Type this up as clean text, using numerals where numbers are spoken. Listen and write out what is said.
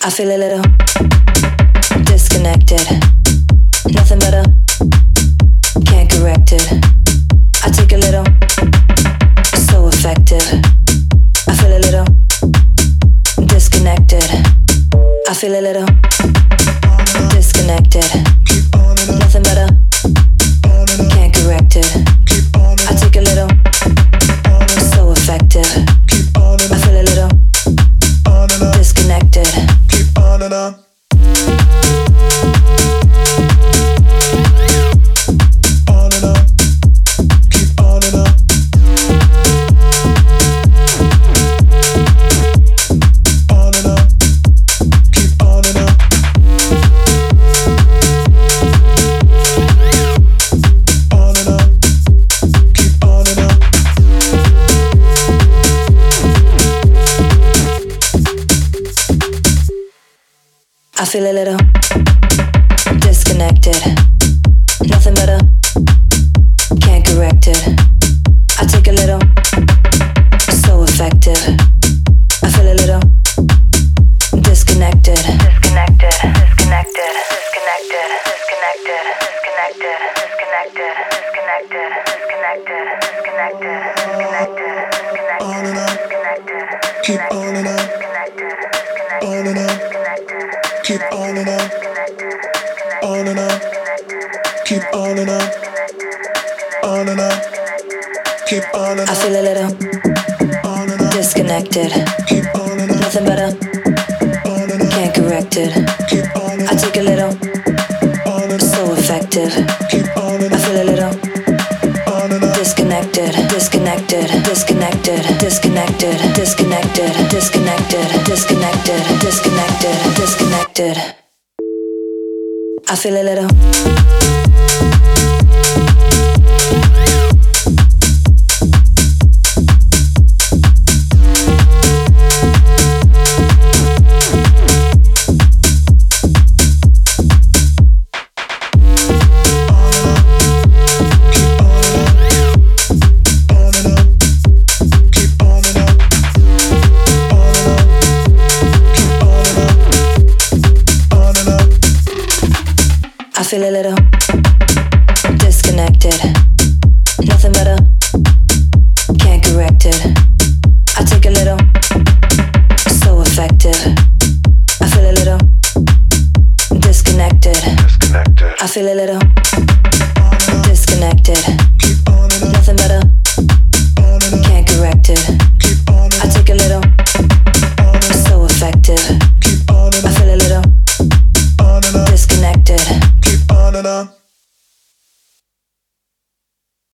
I feel a little disconnected. Nothing better, can't correct it. I take a little, so effective. I feel a little disconnected. I feel a little disconnected. Nothing better, can't correct it. I take a little, so effective. I feel a little disconnected. Keep on and on. On and on. Keep on and on. On and on. Keep on and on. On and on. Keep on and on. I feel a little disconnected. Nothing better, can't correct it. I take a little, so effective. I feel a little disconnected. Disconnected, disconnected, disconnected, disconnected, disconnected, disconnected, disconnected, disconnected, disconnected, disconnected, disconnected, On and on. disconnected, Keep on and on. On and on. Keep on and on. On and on. Keep on and on. On and on. Keep on and I on. feel a little On and on. disconnected. Keep on and on. Nothing better, On and on. can't correct it. Keep on and I on. take a little, On and on. so effective. Keep on and I on. feel a little On and on. disconnected, disconnected, disconnected, disconnected, disconnected, disconnected, disconnected, disconnected, disconnected. I feel a little. I feel a little disconnected. Nothing better, can't correct it. I take a little, so effective. I feel a little disconnected. I feel a little disconnected. Nothing better, can't correct it. I take a little, so effective. I feel a little disconnected. On and on.